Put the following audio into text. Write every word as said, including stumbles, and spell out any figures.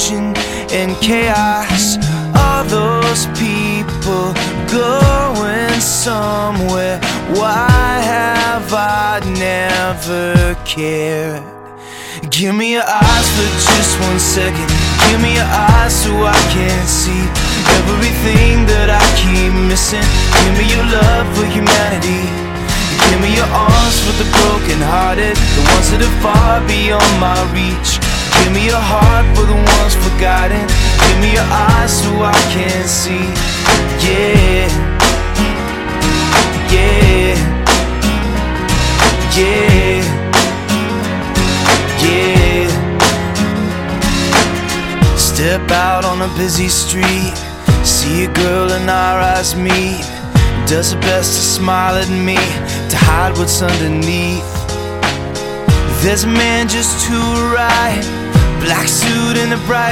confusion and chaos. All those people going somewhere. Why have I never cared? Give me your eyes for just one second. Give me your eyes so I can see everything that I keep missing. Give me your love for humanity. Give me your arms for the broken hearted, the ones that are far beyond my reach. Give me your heart for the ones forgotten. Give me your eyes so I can see. Yeah, yeah, yeah, yeah. Step out on a busy street, see a girl and our eyes meet. Does her best to smile at me, to hide what's underneath. There's a man just to her right, black suit and a bright